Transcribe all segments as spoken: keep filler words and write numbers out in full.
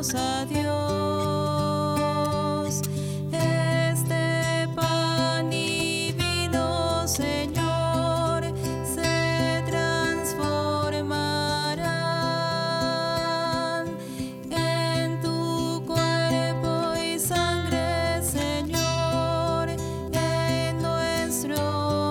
presentamos a Dios. Este pan y vino, Señor, se transformarán en tu cuerpo y sangre, Señor, en nuestro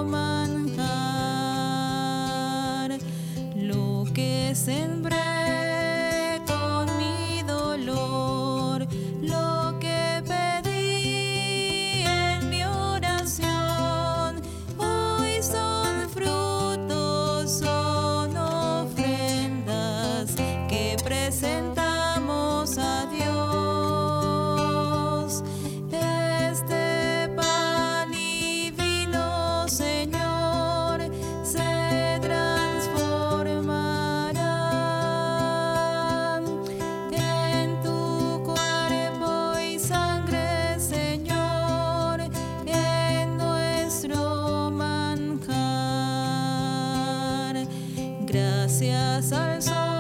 manjar. Lo que sembré con mi dolor, lo que pedí en mi oración, hoy son frutos, son ofrendas que presentamos a Dios. Este pan y vino, Señor, se transformarán en tu cuerpo y sangre, Señor, en nuestro manjar. Gracias al sol